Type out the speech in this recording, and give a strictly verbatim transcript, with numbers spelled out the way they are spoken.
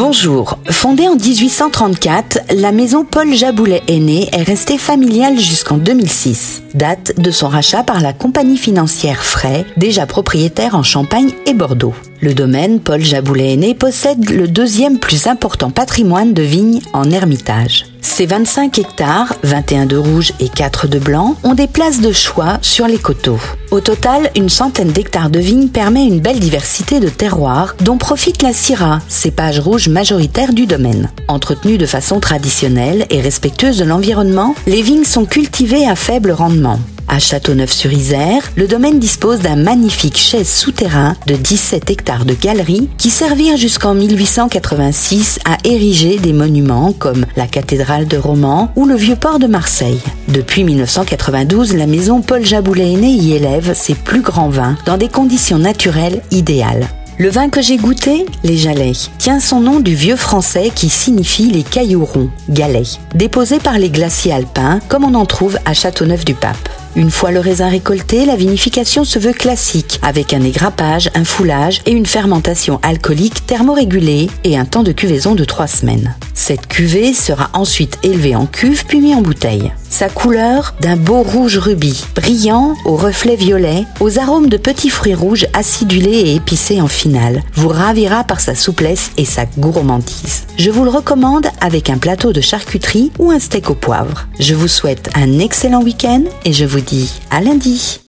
Bonjour. Fondée en dix-huit cent trente-quatre, la maison Paul Jaboulet aîné est restée familiale jusqu'en deux mille six, date de son rachat par la compagnie financière Fray, déjà propriétaire en Champagne et Bordeaux. Le domaine Paul Jaboulet aîné possède le deuxième plus important patrimoine de vignes en Ermitage. Ses vingt-cinq hectares, vingt et un de rouge et quatre de blanc, ont des places de choix sur les coteaux. Au total, une centaine d'hectares de vignes permet une belle diversité de terroirs dont profite la Syrah, cépage rouge majoritaire du domaine. Entretenues de façon traditionnelle et respectueuse de l'environnement, les vignes sont cultivées à faible rendement. À Châteauneuf-sur-Isère, le domaine dispose d'un magnifique chai souterrain de dix-sept hectares de galeries qui servirent jusqu'en mille huit cent quatre-vingt-six à ériger des monuments comme la cathédrale de Romans ou le vieux port de Marseille. Depuis mille neuf cent quatre-vingt-douze, la maison Paul Jaboulet aîné y élève ses plus grands vins dans des conditions naturelles idéales. Le vin que j'ai goûté, les Jalais, tient son nom du vieux français qui signifie les cailloux ronds, galets, déposés par les glaciers alpins comme on en trouve à Châteauneuf-du-Pape. Une fois le raisin récolté, la vinification se veut classique, avec un égrappage, un foulage et une fermentation alcoolique thermorégulée et un temps de cuvaison de trois semaines. Cette cuvée sera ensuite élevée en cuve puis mise en bouteille. Sa couleur, d'un beau rouge rubis, brillant, aux reflets violets, aux arômes de petits fruits rouges acidulés et épicés en finale, vous ravira par sa souplesse et sa gourmandise. Je vous le recommande avec un plateau de charcuterie ou un steak au poivre. Je vous souhaite un excellent week-end et je vous dis à lundi.